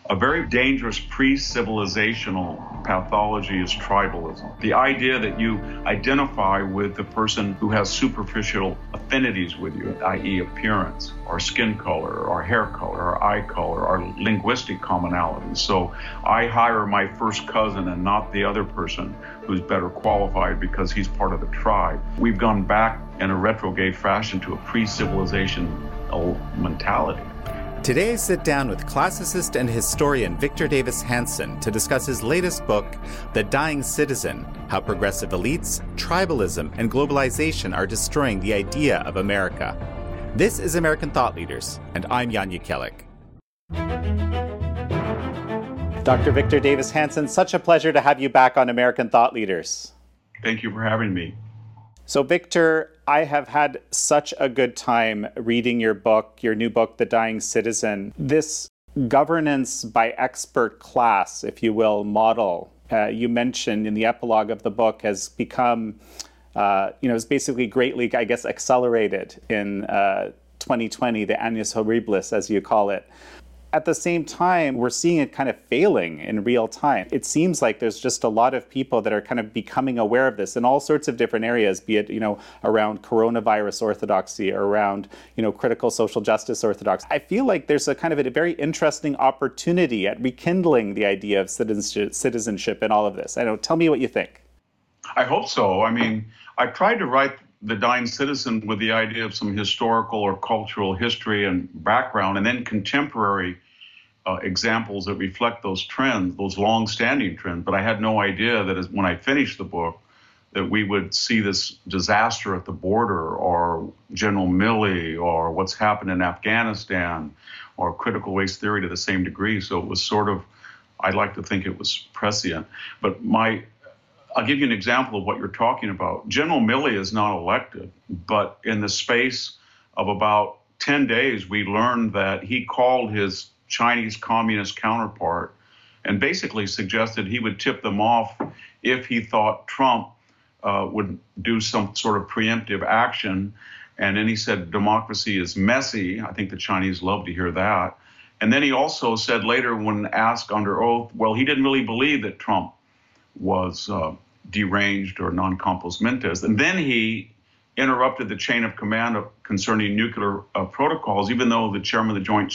A very dangerous pre-civilizational pathology is tribalism. The idea that you identify with the person who has superficial affinities with you, i.e. appearance, or skin color, or hair color, or eye color, or linguistic commonalities. So I hire my first cousin and not the other person who's better qualified because he's part of the tribe. We've gone back in a retrograde fashion to a pre-civilization mentality. Today I sit down with classicist and historian Victor Davis Hanson to discuss his latest book, The Dying Citizen: How Progressive Elites, Tribalism, and Globalization Are Destroying the Idea of America. This is American Thought Leaders, and I'm Jan Jekielek. Dr. Victor Davis Hanson, such a pleasure to have you back on American Thought Leaders. Thank you for having me. So, Victor, I have had such a good time reading your book, your new book, The Dying Citizen. This governance by expert class, if you will, model you mentioned in the epilogue of the book has become, is basically greatly, I guess, accelerated in 2020, the annus horribilis, as you call it. At the same time, we're seeing it kind of failing in real time. It seems like there's just a lot of people that are kind of becoming aware of this in all sorts of different areas, be it, around coronavirus orthodoxy or around, critical social justice orthodoxy. I feel like there's a kind of a very interesting opportunity at rekindling the idea of citizenship in all of this. Tell me what you think. I hope so. I tried to write The Dying Citizen with the idea of some historical or cultural history and background, and then contemporary examples that reflect those trends, those long-standing trends. But I had no idea that when I finished the book, that we would see this disaster at the border, or General Milley, or what's happened in Afghanistan, or critical race theory to the same degree. So it was sort of, I'd like to think it was prescient. But I'll give you an example of what you're talking about. General Milley is not elected, but in the space of about 10 days, we learned that he called his Chinese communist counterpart and basically suggested he would tip them off if he thought Trump would do some sort of preemptive action. And then he said democracy is messy. I think the Chinese love to hear that. And then he also said later, when asked under oath, well, he didn't really believe that Trump was deranged or non compos mentis. And then he interrupted the chain of command concerning nuclear protocols, even though the chairman of the Joint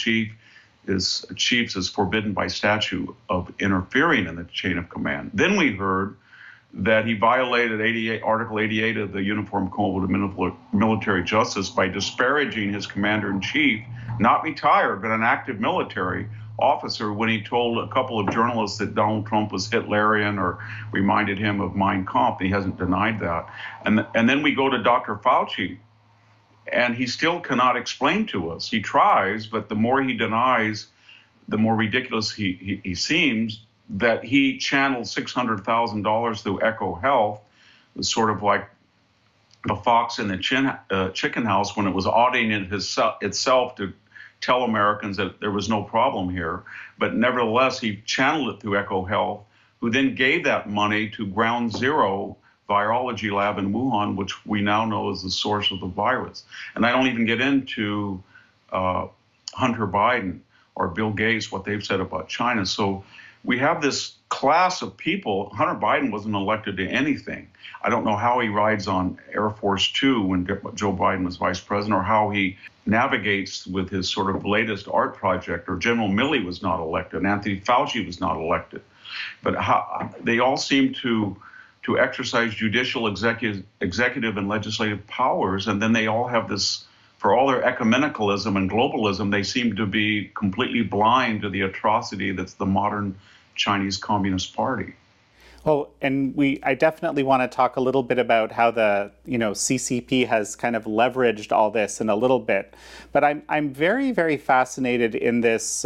Chiefs is forbidden by statute of interfering in the chain of command. Then we heard that he violated Article 88 of the Uniform Code of Military Justice by disparaging his commander-in-chief, not retired, but an active military officer, when he told a couple of journalists that Donald Trump was Hitlerian or reminded him of Mein Kampf. He hasn't denied that. And then we go to Dr. Fauci, and he still cannot explain to us. He tries, but the more he denies, the more ridiculous he seems, that he channeled $600,000 through Echo Health, sort of like the fox in the chicken house when it was auditing itself to tell Americans that there was no problem here. But nevertheless, he channeled it through Echo Health, who then gave that money to Ground Zero virology lab in Wuhan, which we now know is the source of the virus. And I don't even get into Hunter Biden or Bill Gates, what they've said about China. So we have this class of people. Hunter Biden wasn't elected to anything. I don't know how he rides on Air Force Two when Joe Biden was vice president, or how he navigates with his sort of latest art project, or General Milley was not elected, and Anthony Fauci was not elected. But they all seem to exercise judicial, executive, and legislative powers, and then they all have this, for all their ecumenicalism and globalism, they seem to be completely blind to the atrocity that's the modern Chinese Communist Party. Well, and I definitely want to talk a little bit about how the CCP has kind of leveraged all this in a little bit. But I'm very, very fascinated in this,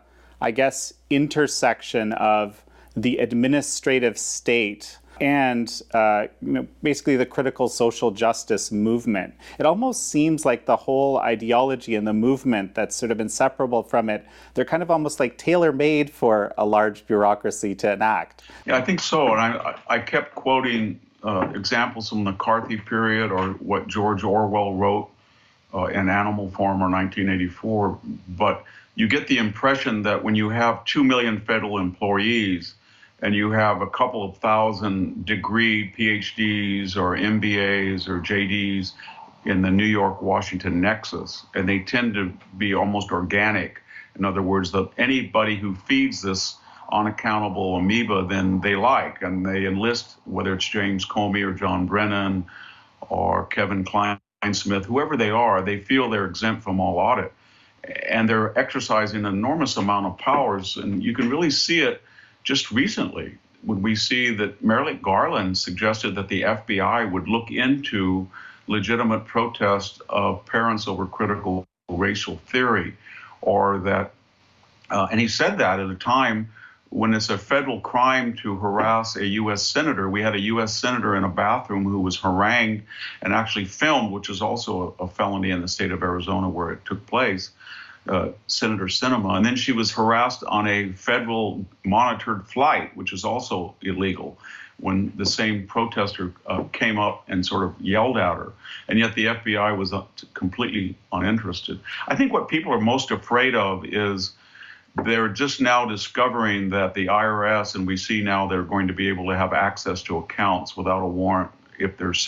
intersection of the administrative state and basically the critical social justice movement. It almost seems like the whole ideology and the movement that's sort of inseparable from it, they're kind of almost like tailor-made for a large bureaucracy to enact. Yeah, I think so. And I kept quoting examples from the McCarthy period, or what George Orwell wrote in Animal Farm or 1984. But you get the impression that when you have 2 million federal employees and you have a couple of thousand degree PhDs or MBAs or JDs in the New York, Washington nexus, and they tend to be almost organic. In other words, that anybody who feeds this unaccountable amoeba, then they like, and they enlist, whether it's James Comey or John Brennan or Kevin Kleinsmith, whoever they are, they feel they're exempt from all audit. And they're exercising an enormous amount of powers. And you can really see it just recently when we see that Merrick Garland suggested that the FBI would look into legitimate protest of parents over critical racial theory, or that, and he said that at a time when it's a federal crime to harass a U.S. senator. We had a U.S. senator in a bathroom who was harangued and actually filmed, which is also a felony in the state of Arizona where it took place, Senator Sinema. And then she was harassed on a federal monitored flight, which is also illegal, when the same protester came up and sort of yelled at her. And yet the FBI was completely uninterested. I think what people are most afraid of is they're just now discovering that the IRS, and we see now they're going to be able to have access to accounts without a warrant if there's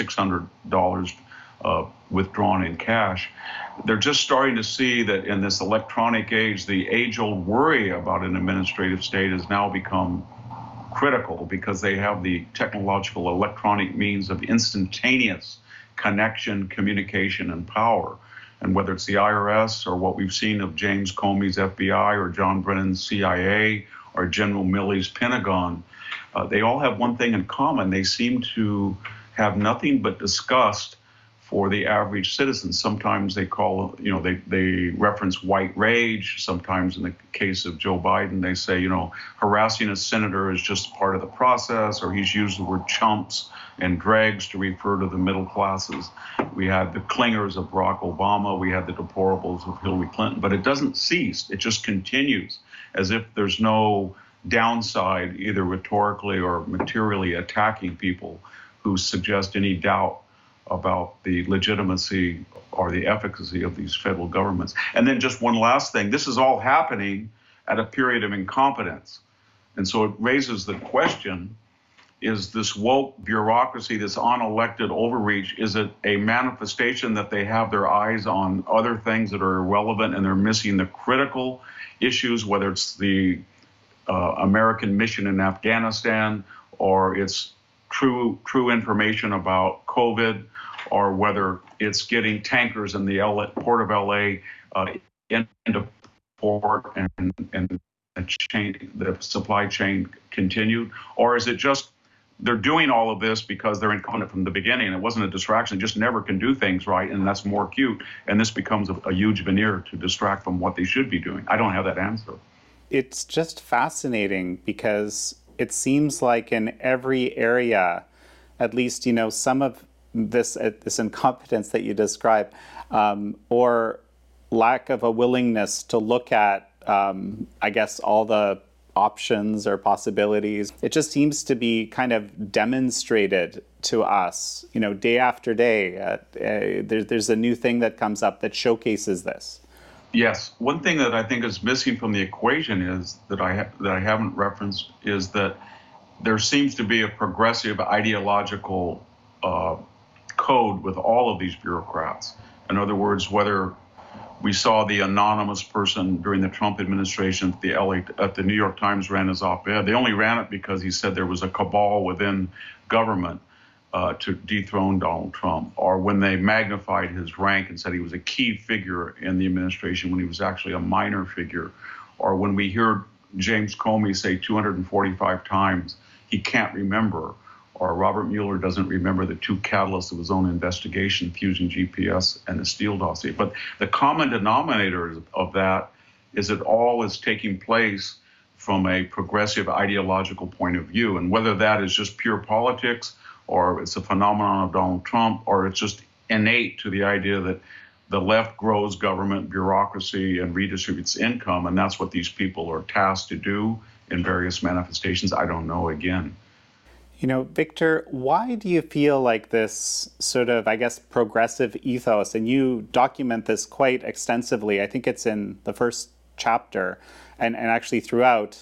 $600 withdrawn in cash. They're just starting to see that in this electronic age, the age-old worry about an administrative state has now become critical, because they have the technological electronic means of instantaneous connection, communication, and power. And whether it's the IRS or what we've seen of James Comey's FBI or John Brennan's CIA or General Milley's Pentagon, they all have one thing in common. They seem to have nothing but disgust for the average citizen. Sometimes they call, they reference white rage. Sometimes in the case of Joe Biden, they say, harassing a senator is just part of the process, or he's used the word chumps and dregs to refer to the middle classes. We had the clingers of Barack Obama. We had the deplorables of Hillary Clinton. But it doesn't cease. It just continues as if there's no downside, either rhetorically or materially attacking people who suggest any doubt about the legitimacy or the efficacy of these federal governments. And then just one last thing, this is all happening at a period of incompetence. And so it raises the question, is this woke bureaucracy, this unelected overreach, is it a manifestation that they have their eyes on other things that are irrelevant and they're missing the critical issues, whether it's the American mission in Afghanistan, or it's true information about COVID, or whether it's getting tankers in the port of LA into port and the supply chain continued? Or is it just they're doing all of this because they're incompetent from the beginning? It wasn't a distraction, they just never can do things right, and that's more acute, and this becomes a huge veneer to distract from what they should be doing. I don't have that answer. It's just fascinating because it seems like in every area, at least, some of this incompetence that you describe, or lack of a willingness to look at, all the options or possibilities. It just seems to be kind of demonstrated to us, day after day. There's a new thing that comes up that showcases this. Yes. One thing that I think is missing from the equation is that I haven't referenced is that there seems to be a progressive ideological code with all of these bureaucrats. In other words, whether we saw the anonymous person during the Trump administration at the New York Times ran his op-ed. They only ran it because he said there was a cabal within government to dethrone Donald Trump, or when they magnified his rank and said he was a key figure in the administration when he was actually a minor figure, or when we heard James Comey say 245 times he can't remember, or Robert Mueller doesn't remember the two catalysts of his own investigation, Fusion GPS and the Steele dossier. But the common denominator of that is that all is taking place from a progressive ideological point of view, and whether that is just pure politics, or it's a phenomenon of Donald Trump, or it's just innate to the idea that the left grows government bureaucracy and redistributes income, and that's what these people are tasked to do in various manifestations. I don't know, again. Victor, why do you feel like this sort of, progressive ethos, and you document this quite extensively, I think it's in the first chapter, and actually throughout,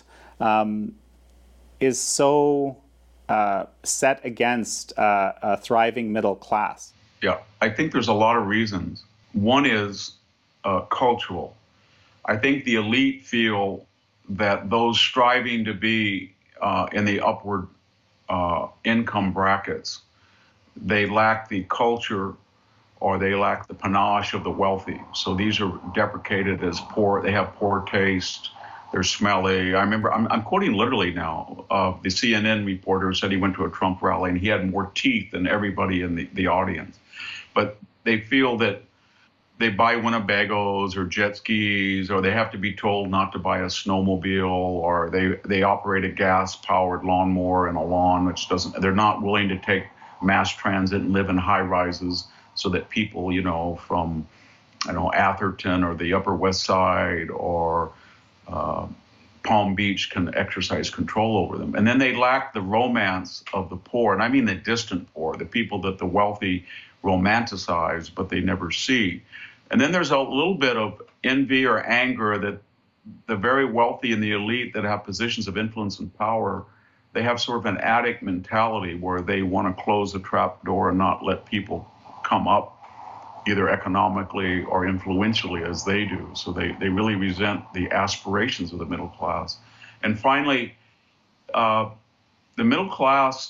is so set against a thriving middle class? Yeah, I think there's a lot of reasons. One is cultural. I think the elite feel that those striving to be in the upward income brackets, they lack the culture or they lack the panache of the wealthy. So these are deprecated as poor. They have poor taste. They're smelly. I remember, I'm quoting literally now, the CNN reporter said he went to a Trump rally and he had more teeth than everybody in the audience. But they feel that they buy Winnebagos or jet skis, or they have to be told not to buy a snowmobile, or they operate a gas-powered lawnmower in a lawn, which doesn't, they're not willing to take mass transit and live in high rises so that people, from, Atherton or the Upper West Side or Palm Beach can exercise control over them. And then they lack the romance of the poor, and I mean the distant poor, the people that the wealthy romanticize, but they never see. And then there's a little bit of envy or anger that the very wealthy and the elite that have positions of influence and power, they have sort of an addict mentality where they want to close the trap door and not let people come up either economically or influentially as they do. So they really resent the aspirations of the middle class. And finally, the middle class,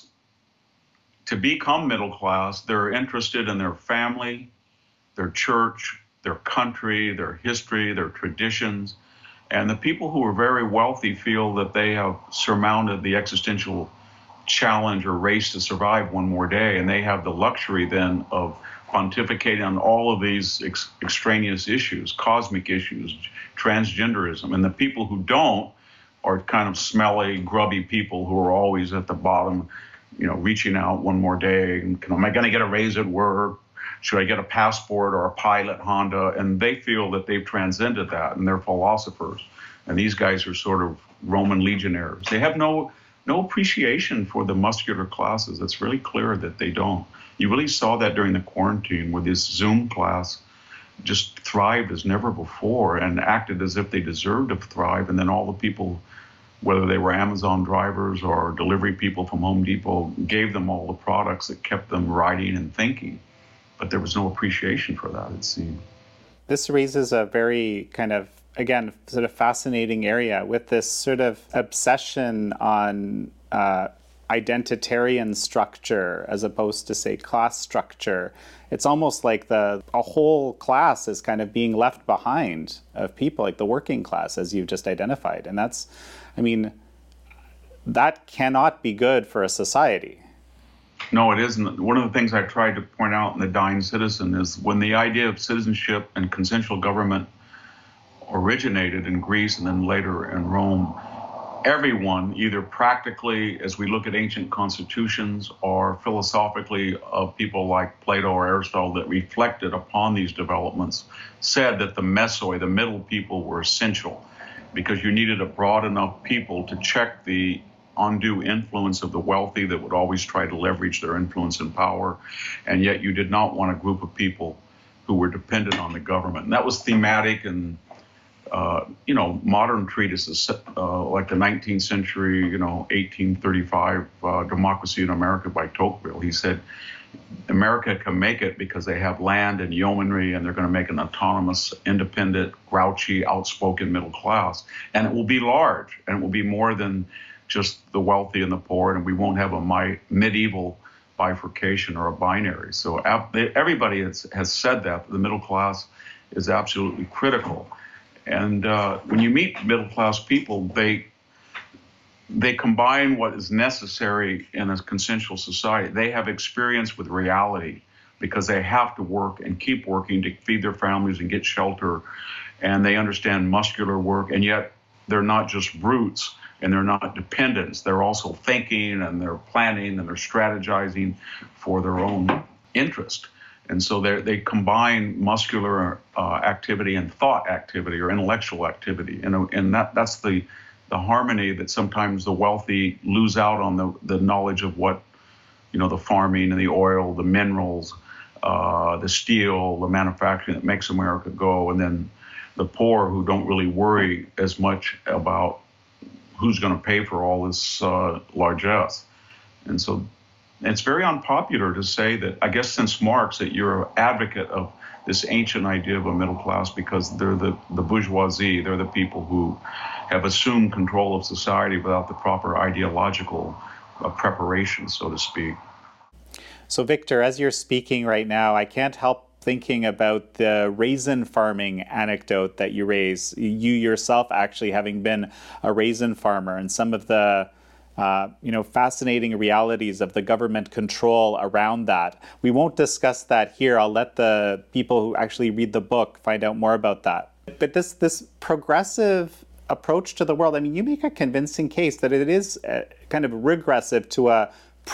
to become middle class, they're interested in their family, their church, their country, their history, their traditions. And the people who are very wealthy feel that they have surmounted the existential challenge or race to survive one more day. And they have the luxury then of pontificating on all of these extraneous issues, cosmic issues, transgenderism. And the people who don't are kind of smelly, grubby people who are always at the bottom, reaching out one more day. Am I going to get a raise at work? Should I get a passport or a Pilot Honda? And they feel that they've transcended that, and they're philosophers. And these guys are sort of Roman legionaries. They have no appreciation for the muscular classes. It's really clear that they don't. You really saw that during the quarantine, where this Zoom class just thrived as never before and acted as if they deserved to thrive. And then all the people, whether they were Amazon drivers or delivery people from Home Depot, gave them all the products that kept them writing and thinking. But there was no appreciation for that, it seemed. This raises a very kind of, again, sort of fascinating area with this sort of obsession on identitarian structure as opposed to, say, class structure. It's almost like a whole class is kind of being left behind of people, like the working class, as you've just identified. And that cannot be good for a society. No, it isn't. One of the things I tried to point out in The Dying Citizen is when the idea of citizenship and consensual government originated in Greece and then later in Rome, everyone, either practically, as we look at ancient constitutions, or philosophically of people like Plato or Aristotle that reflected upon these developments, said that the mesoi, the middle people, were essential because you needed a broad enough people to check the undue influence of the wealthy that would always try to leverage their influence and power, and yet you did not want a group of people who were dependent on the government. And that was thematic in modern treatises like the 19th century, 1835 Democracy in America by Tocqueville. He said America can make it because they have land and yeomanry, and they're going to make an autonomous, independent, grouchy, outspoken middle class. And it will be large, and it will be more than just the wealthy and the poor, and we won't have a medieval bifurcation or a binary. So everybody has said that the middle class is absolutely critical. And when you meet middle class people, they combine what is necessary in a consensual society. They have experience with reality because they have to work and keep working to feed their families and get shelter. And they understand muscular work, and yet they're not just brutes. And they're not dependents. They're also thinking, and they're planning, and they're strategizing for their own interest. And so they combine muscular activity and thought activity or intellectual activity. And that's the harmony that sometimes the wealthy lose out on, the knowledge of what, the farming and the oil, the minerals, the steel, the manufacturing that makes America go. And then the poor who don't really worry as much about who's going to pay for all this largesse. And so it's very unpopular to say that, I guess since Marx, that you're an advocate of this ancient idea of a middle class because they're the bourgeoisie, they're the people who have assumed control of society without the proper ideological preparation, so to speak. So Victor, as you're speaking right now, I can't help thinking about the raisin farming anecdote that you raise. You yourself actually having been a raisin farmer, and some of the fascinating realities of the government control around that. We won't discuss that here. I'll let the people who actually read the book find out more about that. But this progressive approach to the world, I mean, you make a convincing case that it is kind of regressive to a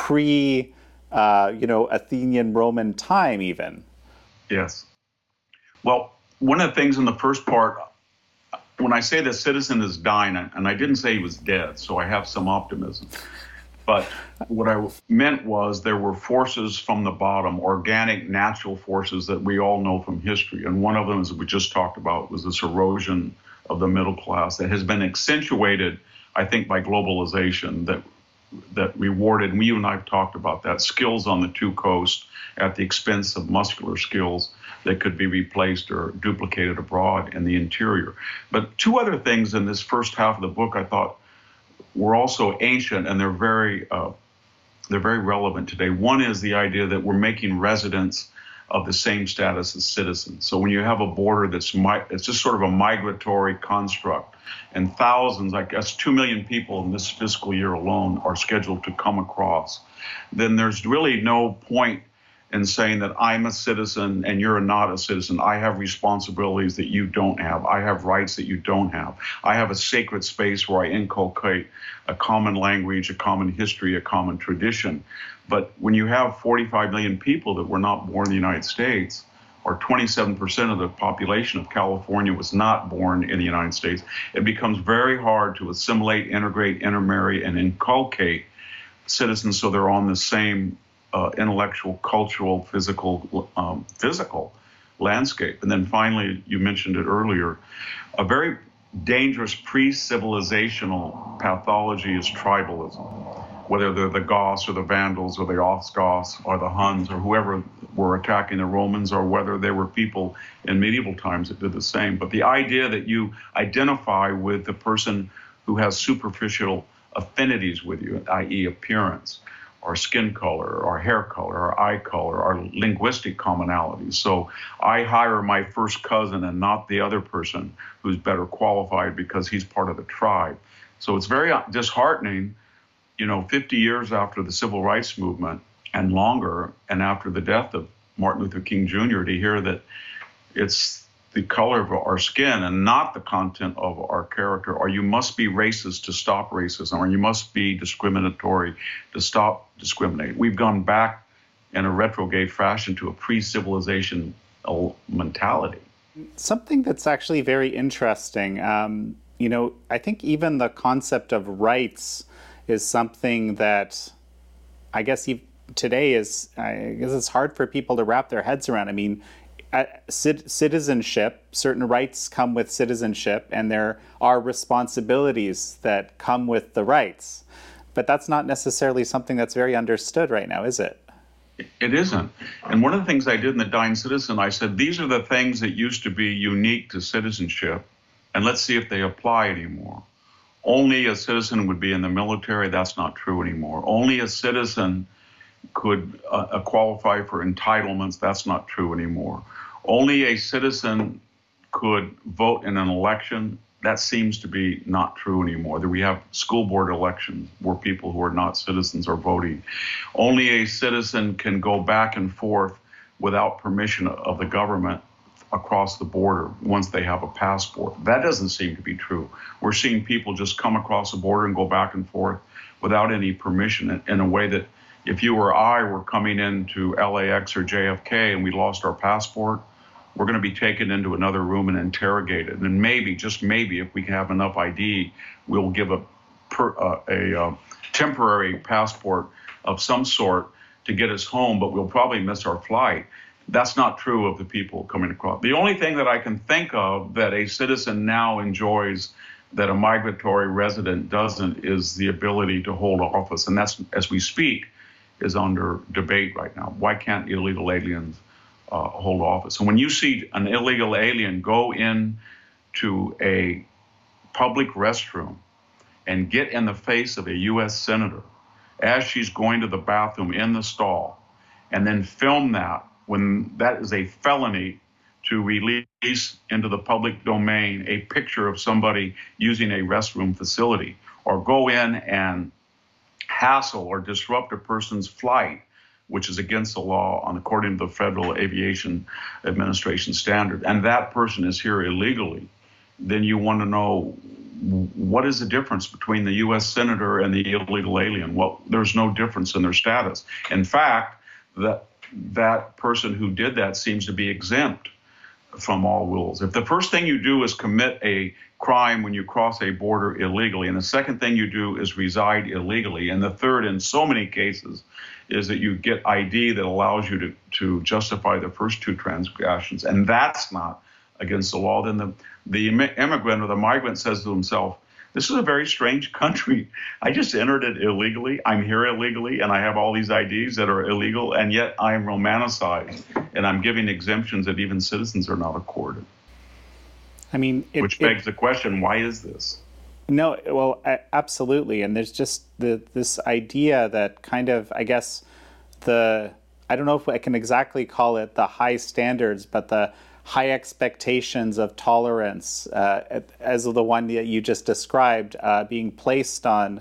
Athenian Roman time even. Yes. Well, one of the things in the first part, when I say the citizen is dying, and I didn't say he was dead, so I have some optimism. But what I meant was there were forces from the bottom, organic, natural forces that we all know from history. And one of them, as we just talked about, was this erosion of the middle class that has been accentuated, I think, by globalization that rewarded, and you and I have talked about that, skills on the two coasts at the expense of muscular skills that could be replaced or duplicated abroad in the interior. But two other things in this first half of the book I thought were also ancient, and they're very relevant today. One is the idea that we're making residents of the same status as citizens. So when you have a border it's just sort of a migratory construct, and thousands, I guess 2 million people in this fiscal year alone are scheduled to come across, then there's really no point in saying that I'm a citizen and you're not a citizen. I have responsibilities that you don't have. I have rights that you don't have. I have a sacred space where I inculcate a common language, a common history, a common tradition. But when you have 45 million people that were not born in the United States, or 27% of the population of California was not born in the United States, it becomes very hard to assimilate, integrate, intermarry, and inculcate citizens so they're on the same intellectual, cultural, physical landscape. And then finally, you mentioned it earlier, a very dangerous pre-civilizational pathology is tribalism, whether they're the Goths or the Vandals or the Ostrogoths or the Huns or whoever were attacking the Romans, or whether they were people in medieval times that did the same. But the idea that you identify with the person who has superficial affinities with you, i.e. appearance, or skin color, or hair color, or eye color, or linguistic commonalities. So I hire my first cousin and not the other person who's better qualified because he's part of the tribe. So it's very disheartening, 50 years after the civil rights movement and longer, and after the death of Martin Luther King Jr., to hear that it's the color of our skin and not the content of our character, or you must be racist to stop racism, or you must be discriminatory to stop discriminating. We've gone back in a retrograde fashion to a pre-civilization mentality. Something that's actually very interesting, I think even the concept of rights is something that I guess today it's hard for people to wrap their heads around. I mean, citizenship, certain rights come with citizenship, and there are responsibilities that come with the rights. But that's not necessarily something that's very understood right now, is it? It isn't. And one of the things I did in The Dying Citizen, I said, these are the things that used to be unique to citizenship, and let's see if they apply anymore. Only a citizen would be in the military. That's not true anymore. Only a citizen could qualify for entitlements. That's not true anymore. Only a citizen could vote in an election. That seems to be not true anymore. That we have school board elections where people who are not citizens are voting. Only a citizen can go back and forth without permission of the government across the border once they have a passport. That doesn't seem to be true. We're seeing people just come across the border and go back and forth without any permission in a way that if you or I were coming into LAX or JFK and we lost our passport, we're going to be taken into another room and interrogated. And maybe, just maybe, if we have enough ID, we'll give a temporary passport of some sort to get us home, but we'll probably miss our flight. That's not true of the people coming across. The only thing that I can think of that a citizen now enjoys that a migratory resident doesn't is the ability to hold office. And that's, as we speak, is under debate right now. Why can't illegal aliens hold office? And when you see an illegal alien go in to a public restroom and get in the face of a U.S. senator as she's going to the bathroom in the stall, and then film that, when that is a felony to release into the public domain a picture of somebody using a restroom facility, or go in and hassle or disrupt a person's flight, which is against the law according to the Federal Aviation Administration standard, and that person is here illegally, then you want to know, what is the difference between the U.S. senator and the illegal alien? Well, there's no difference in their status. In fact, that person who did that seems to be exempt from all rules. If the first thing you do is commit a crime when you cross a border illegally, and the second thing you do is reside illegally, and the third, in so many cases, is that you get ID that allows you to justify the first two transgressions, and that's not against the law, then the immigrant or the migrant says to himself, this is a very strange country. I just entered it illegally. I'm here illegally, and I have all these IDs that are illegal, and yet I am romanticized, and I'm giving exemptions that even citizens are not accorded. I mean, which begs the question, why is this? No, well, absolutely. And there's just this idea that kind of, I guess, I don't know if I can exactly call it the high standards, but the high expectations of tolerance, as the one that you just described, being placed on,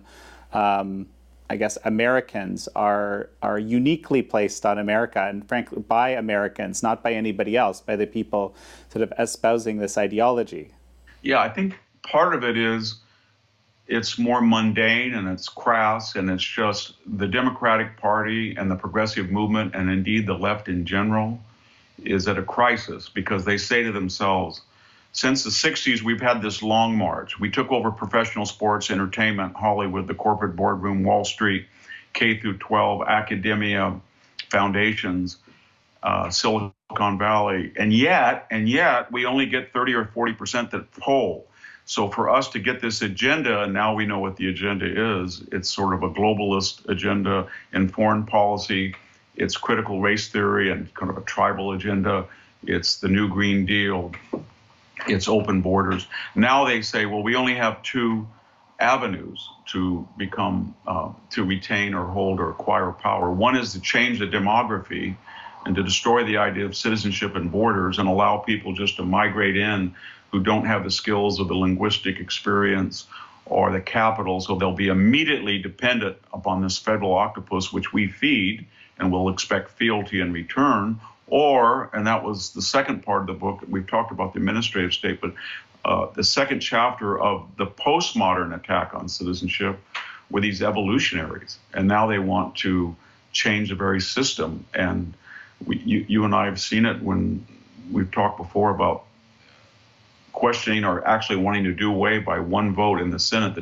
I guess, Americans are uniquely placed on America, and frankly, by Americans, not by anybody else, by the people sort of espousing this ideology. Yeah, I think part of it is it's more mundane and it's crass, and it's just the Democratic Party and the progressive movement, and indeed the left in general, is at a crisis because they say to themselves, since the 60s, we've had this long march. We took over professional sports, entertainment, Hollywood, the corporate boardroom, Wall Street, K through 12, academia, foundations, Silicon Valley. And yet, we only get 30 or 40% that poll. So for us to get this agenda, and now we know what the agenda is, it's sort of a globalist agenda in foreign policy. It's critical race theory and kind of a tribal agenda. It's the new Green Deal. It's open borders. Now they say, well, we only have two avenues to become, to retain or hold or acquire power. One is to change the demography and to destroy the idea of citizenship and borders and allow people just to migrate in who don't have the skills or the linguistic experience or the capital, so they'll be immediately dependent upon this federal octopus, which we feed, and will expect fealty in return. Or, and that was the second part of the book, we've talked about the administrative state, but the second chapter of the postmodern attack on citizenship were these evolutionaries. And now they want to change the very system. And you and I have seen it when we've talked before about questioning or actually wanting to do away by one vote in the Senate, the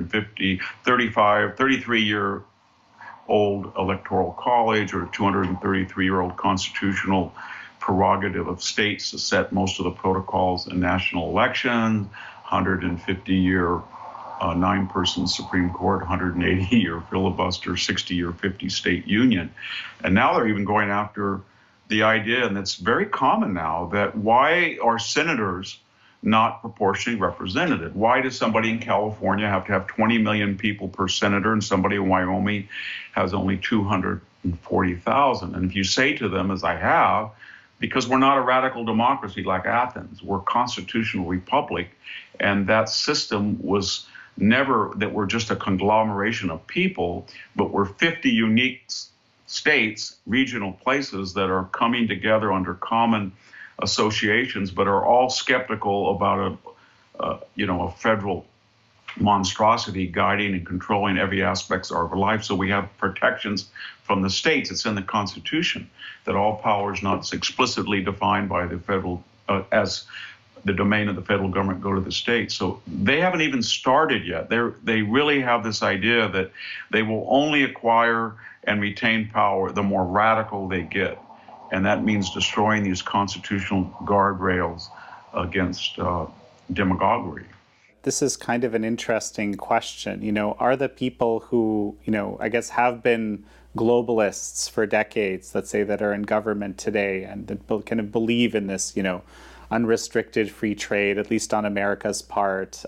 33-year old electoral college or 233-year-old constitutional prerogative of states to set most of the protocols in national elections, 150-year 9-person Supreme Court, 180-year filibuster, 60-year 50-state union. And now they're even going after the idea, and it's very common now, that why are senators not proportionally represented? Why does somebody in California have to have 20 million people per senator and somebody in Wyoming has only 240,000? And if you say to them, as I have, because we're not a radical democracy like Athens, we're a constitutional republic, and that system was never that we're just a conglomeration of people, but we're 50 unique states, regional places that are coming together under common associations, but are all skeptical about a federal monstrosity guiding and controlling every aspect of our life. So we have protections from the states. It's in the Constitution that all power is not explicitly defined by the federal as the domain of the federal government go to the states. So they haven't even started yet. They really have this idea that they will only acquire and retain power the more radical they get. And that means destroying these constitutional guardrails against demagoguery. This is kind of an interesting question. Are the people who, I guess have been globalists for decades, let's say, that are in government today and that kind of believe in this, unrestricted free trade, at least on America's part,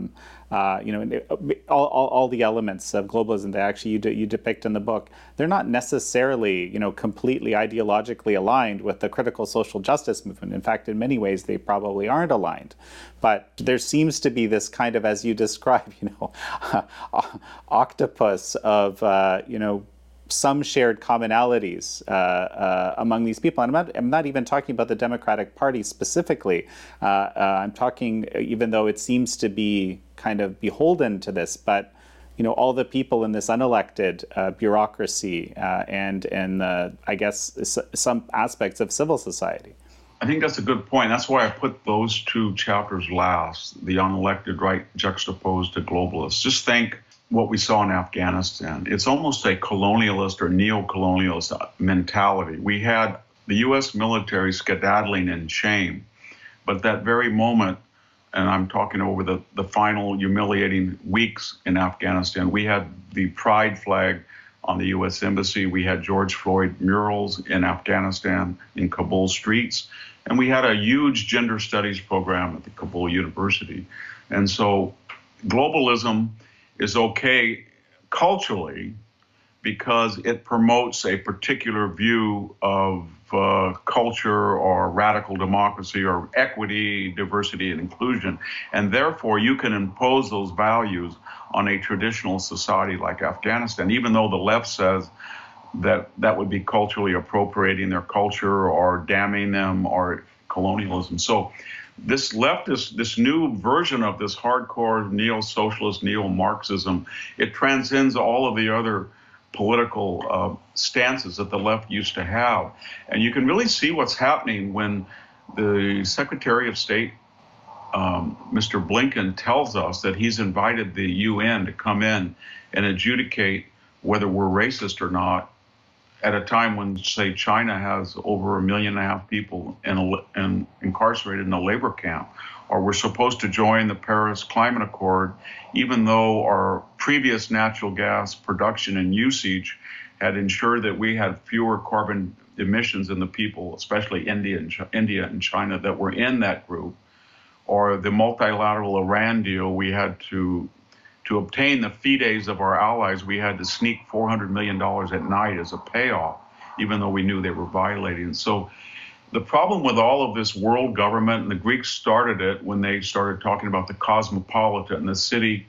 all the elements of globalism that actually you depict in the book, they're not necessarily, completely ideologically aligned with the critical social justice movement. In fact, in many ways, they probably aren't aligned. But there seems to be this kind of, as you describe, octopus of, some shared commonalities among these people. And I'm not even talking about the Democratic Party specifically. I'm talking, even though it seems to be kind of beholden to this, but all the people in this unelected bureaucracy and I guess some aspects of civil society. I think that's a good point. That's why I put those two chapters last, the unelected right juxtaposed to globalists. Just think what we saw in Afghanistan. It's almost a colonialist or neo-colonialist mentality. We had the U.S. military skedaddling in shame, but that very moment, and I'm talking over the final humiliating weeks in Afghanistan, we had the pride flag on the U.S. Embassy. We had George Floyd murals in Afghanistan, in Kabul streets, and we had a huge gender studies program at the Kabul University. And so globalism is okay culturally because it promotes a particular view of culture or radical democracy or equity, diversity, and inclusion. And therefore, you can impose those values on a traditional society like Afghanistan, even though the left says that that would be culturally appropriating their culture or damning them or colonialism. So this leftist, this new version of this hardcore neo-socialist, neo-Marxism, it transcends all of the other political stances that the left used to have. And you can really see what's happening when the Secretary of State, Mr. Blinken, tells us that he's invited the UN to come in and adjudicate whether we're racist or not, at a time when, say, China has over 1.5 million people incarcerated in a labor camp, or we're supposed to join the Paris Climate Accord, even though our previous natural gas production and usage had ensured that we had fewer carbon emissions than the people, especially India and China, that were in that group, or the multilateral Iran deal, we had to obtain the fides of our allies, we had to sneak $400 million at night as a payoff, even though we knew they were violating. So the problem with all of this world government, and the Greeks started it when they started talking about the cosmopolitan, the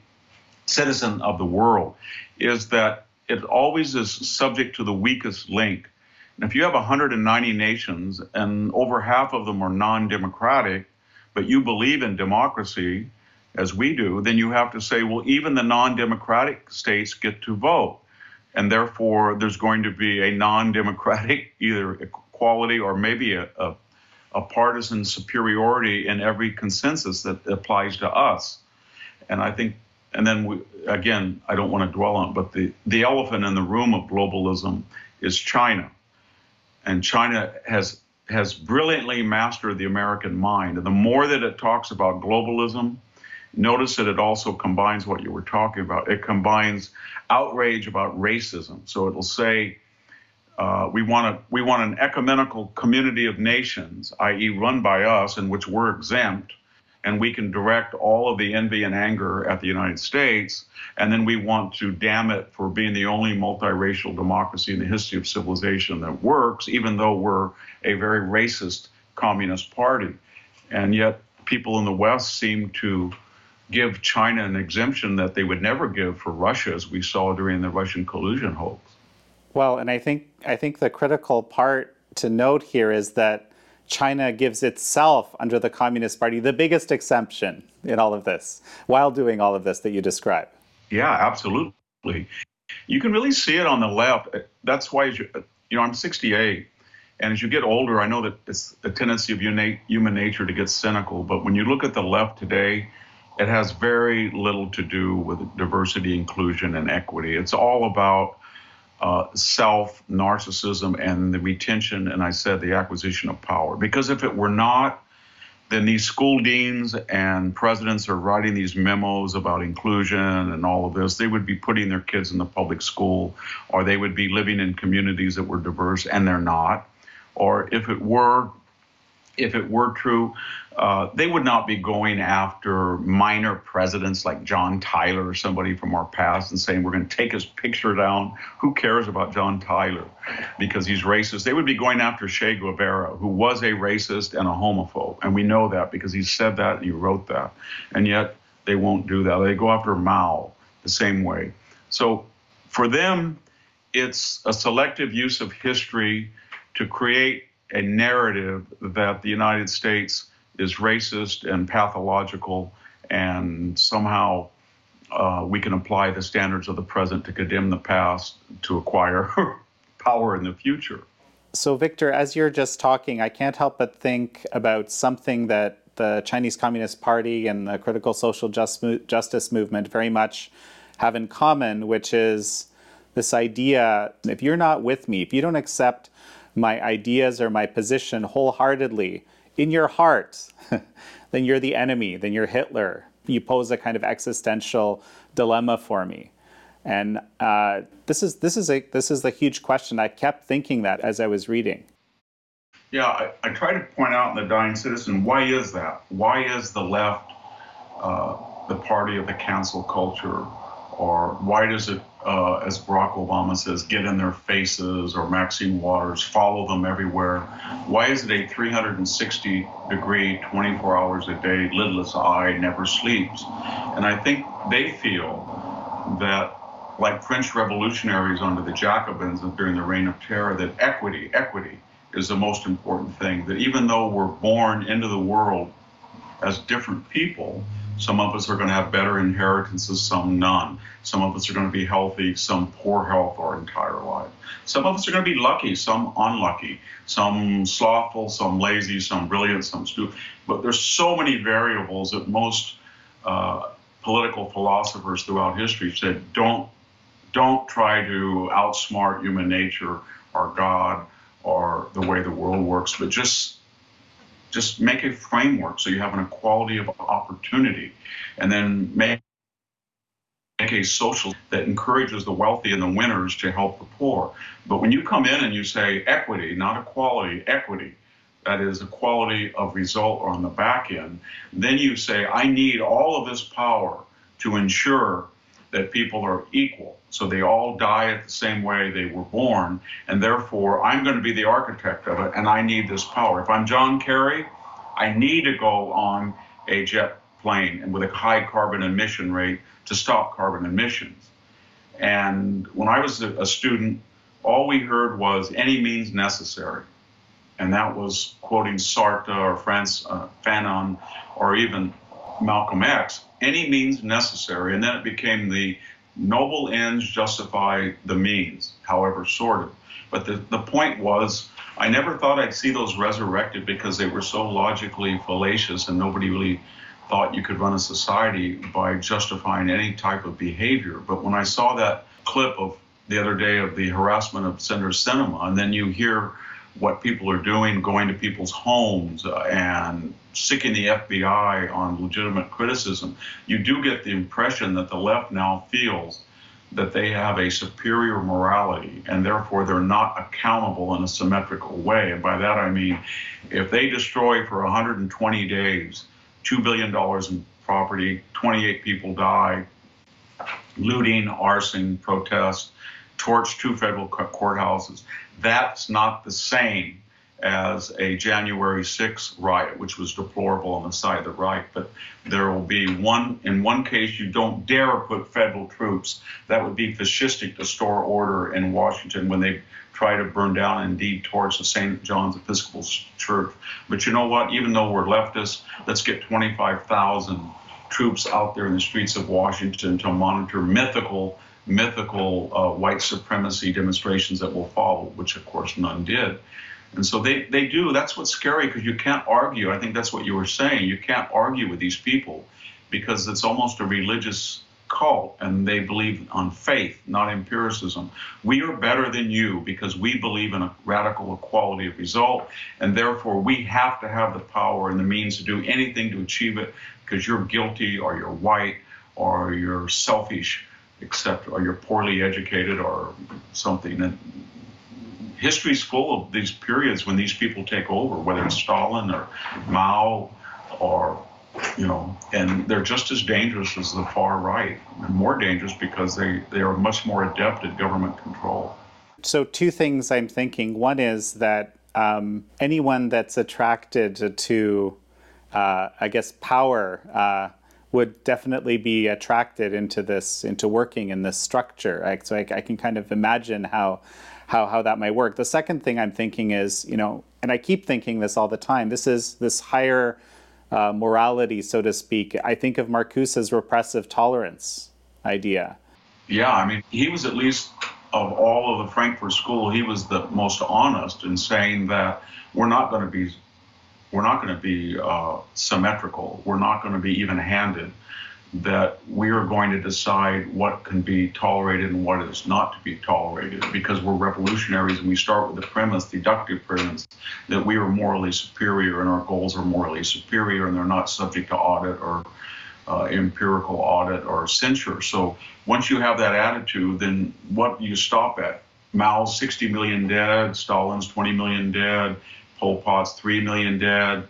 citizen of the world, is that it always is subject to the weakest link. And if you have 190 nations and over half of them are non-democratic, but you believe in democracy, as we do, then you have to say, well, even the non-democratic states get to vote. And therefore, there's going to be a non-democratic either equality or maybe a partisan superiority in every consensus that applies to us. And I think, and then again, I don't want to dwell on it, but the elephant in the room of globalism is China. And China has brilliantly mastered the American mind. And the more that it talks about globalism, notice that it also combines what you were talking about. It combines outrage about racism. So it'll say, we want an ecumenical community of nations, i.e. run by us, in which we're exempt, and we can direct all of the envy and anger at the United States. And then we want to damn it for being the only multiracial democracy in the history of civilization that works, even though we're a very racist communist party. And yet people in the West seem to give China an exemption that they would never give for Russia, as we saw during the Russian collusion hoax. Well, and I think the critical part to note here is that China gives itself, under the Communist Party, the biggest exemption in all of this, while doing all of this that you describe. Yeah, absolutely. You can really see it on the left. That's why, I'm 68, and as you get older, I know that it's a tendency of human nature to get cynical, but when you look at the left today, it has very little to do with diversity, inclusion, and equity. It's all about self, narcissism, and the retention, and I said the acquisition of power. Because if it were not, then these school deans and presidents are writing these memos about inclusion and all of this. They would be putting their kids in the public school, or they would be living in communities that were diverse, and they're not. Or if it were true, they would not be going after minor presidents like John Tyler or somebody from our past and saying, we're going to take his picture down. Who cares about John Tyler because he's racist? They would be going after Che Guevara, who was a racist and a homophobe. And we know that because he said that and he wrote that. And yet they won't do that. They go after Mao the same way. So for them, it's a selective use of history to create a narrative that the United States is racist and pathological, and somehow we can apply the standards of the present to condemn the past to acquire power in the future. So, Victor, as you're just talking, I can't help but think about something that the Chinese Communist Party and the critical social justice movement very much have in common, which is this idea, if you're not with me, if you don't accept my ideas or my position wholeheartedly in your heart, then you're the enemy, then you're Hitler. You pose a kind of existential dilemma for me. And this is the huge question. I kept thinking that as I was reading. Yeah, I try to point out in The Dying Citizen, why is that? Why is the left the party of the cancel culture? Or why does it, as Barack Obama says, get in their faces, or Maxine Waters, follow them everywhere? Why is it a 360-degree, 24 hours a day, lidless eye, never sleeps? And I think they feel that, like French revolutionaries under the Jacobins during the Reign of Terror, that equity is the most important thing, that even though we're born into the world as different people, some of us are going to have better inheritances, some none. Some of us are going to be healthy, some poor health our entire life. Some of us are going to be lucky, some unlucky, some slothful, some lazy, some brilliant, some stupid. But there's so many variables that most political philosophers throughout history said, don't try to outsmart human nature or God or the way the world works, but just make a framework so you have an equality of opportunity, and then make a social that encourages the wealthy and the winners to help the poor. But when you come in and you say equity, not equality, equity, that is equality of result on the back end, then you say, I need all of this power to ensure that people are equal. So they all die at the same way they were born, and therefore I'm going to be the architect of it, and I need this power. If I'm John Kerry, I need to go on a jet plane and with a high carbon emission rate to stop carbon emissions. And when I was a student, all we heard was any means necessary. And that was quoting Sartre or Frantz Fanon or even Malcolm X, any means necessary. And then it became the noble ends justify the means, however sordid. But the point was, I never thought I'd see those resurrected because they were so logically fallacious and nobody really thought you could run a society by justifying any type of behavior. But when I saw that clip of the other day of the harassment of Senator Sinema, and then you hear what people are doing, going to people's homes and sicking the FBI on legitimate criticism, you do get the impression that the left now feels that they have a superior morality and therefore they're not accountable in a symmetrical way. And by that I mean, if they destroy for 120 days $2 billion in property, 28 people die, looting, arson, protest, torched 2 federal courthouses, that's not the same as a January 6th riot, which was deplorable on the side of the right. But there will be in one case, you don't dare put federal troops. That would be fascistic to store order in Washington when they try to burn down and deed towards the St. John's Episcopal Church. But you know what? Even though we're leftists, let's get 25,000 troops out there in the streets of Washington to monitor mythical white supremacy demonstrations that will follow, which of course none did. And so they do. That's what's scary, because you can't argue. I think that's what you were saying. You can't argue with these people because it's almost a religious cult, and they believe on faith, not empiricism. We are better than you because we believe in a radical equality of result, and therefore we have to have the power and the means to do anything to achieve it because you're guilty or you're white or you're selfish, etc., or you're poorly educated or something. And history's full of these periods when these people take over, whether it's Stalin or Mao or, and they're just as dangerous as the far right, and more dangerous because they are much more adept at government control. So two things I'm thinking. One is that anyone that's attracted to, power would definitely be attracted into working in this structure. So I can kind of imagine how that might work. The second thing I'm thinking is, and I keep thinking this all the time, this higher morality, so to speak. I think of Marcuse's repressive tolerance idea. Yeah, I mean, he was, at least of all of the Frankfurt School, he was the most honest in saying that we're not going to be symmetrical. We're not going to be even-handed. That we are going to decide what can be tolerated and what is not to be tolerated, because we're revolutionaries and we start with the premise, deductive premise, that we are morally superior and our goals are morally superior and they're not subject to audit or empirical audit or censure. So once you have that attitude, then what do you stop at? Mao's 60 million dead, Stalin's 20 million dead, Pol Pot's 3 million dead.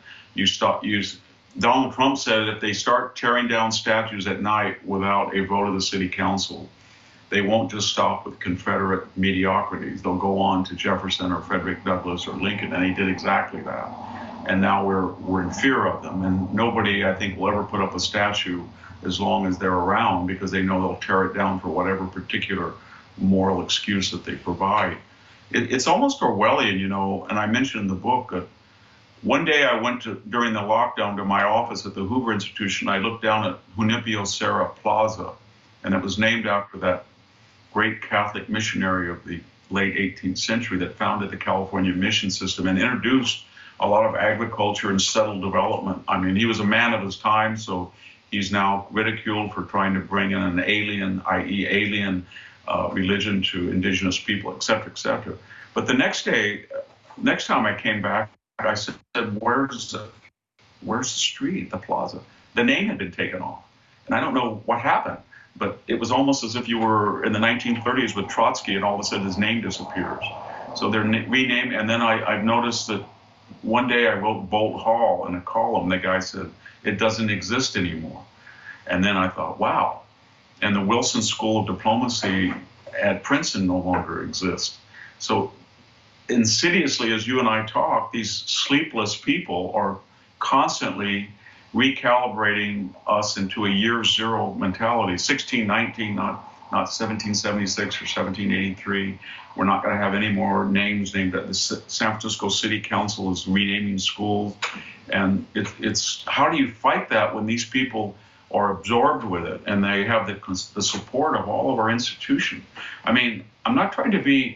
Donald Trump said if they start tearing down statues at night without a vote of the city council, they won't just stop with Confederate mediocrities. They'll go on to Jefferson or Frederick Douglass or Lincoln, and he did exactly that. And now we're in fear of them, and nobody, I think, will ever put up a statue as long as they're around, because they know they'll tear it down for whatever particular moral excuse that they provide. It's almost Orwellian, and I mentioned in the book. One day I went during the lockdown to my office at the Hoover Institution. I looked down at Junipero Serra Plaza, and it was named after that great Catholic missionary of the late 18th century that founded the California mission system and introduced a lot of agriculture and settled development. I mean, he was a man of his time, so he's now ridiculed for trying to bring in an alien, i.e. alien religion to indigenous people, et cetera, et cetera. But the next time I came back, I said, where's the street, the plaza? The name had been taken off. And I don't know what happened, but it was almost as if you were in the 1930s with Trotsky and all of a sudden his name disappears. So they're renamed. And then I've noticed that one day I wrote Bolt Hall in a column. The guy said, it doesn't exist anymore. And then I thought, wow. And the Wilson School of Diplomacy at Princeton no longer exists. So insidiously, as you and I talk, these sleepless people are constantly recalibrating us into a year zero mentality. 1619, not 1776 or 1783. We're not going to have any more names named at the San Francisco City Council is renaming schools. And it's how do you fight that when these people are absorbed with it and they have the support of all of our institutions? I mean, I'm not trying to be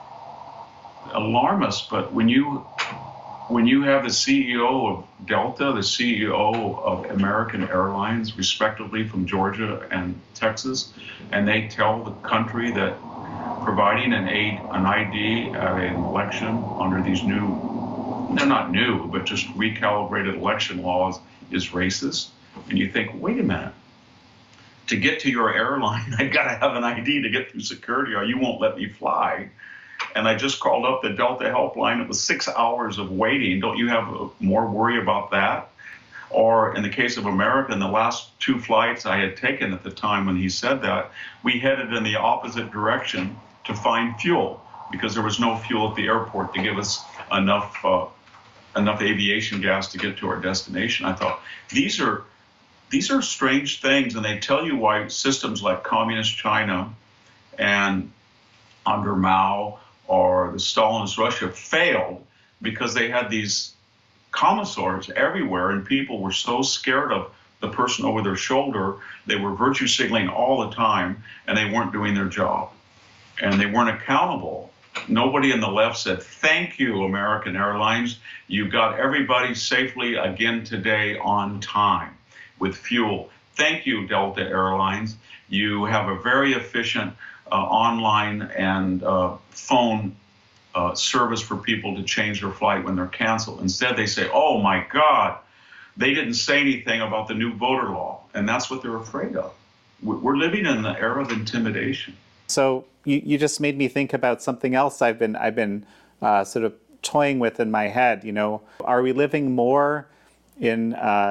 alarmist, but when you have the CEO of Delta, the CEO of American Airlines, respectively from Georgia and Texas, and they tell the country that providing an ID at an election under these they're not new, but just recalibrated election laws is racist, and you think, wait a minute, to get to your airline, I got to have an ID to get through security or you won't let me fly. And I just called up the Delta helpline. It was 6 hours of waiting. Don't you have more worry about that? Or in the case of American, the last 2 flights I had taken at the time when he said that, we headed in the opposite direction to find fuel because there was no fuel at the airport to give us enough aviation gas to get to our destination. I thought, these are strange things, and they tell you why systems like communist China and under Mao or the Stalinist Russia failed because they had these commissars everywhere, and people were so scared of the person over their shoulder, they were virtue signaling all the time, and they weren't doing their job, and they weren't accountable. Nobody in the left said, thank you, American Airlines. You got everybody safely again today on time with fuel. Thank you, Delta Airlines. You have a very efficient online and phone service for people to change their flight when they're canceled. Instead, they say, oh my God, they didn't say anything about the new voter law. And that's what they're afraid of. We're living in the era of intimidation. So you just made me think about something else I've been sort of toying with in my head. You know, are we living more in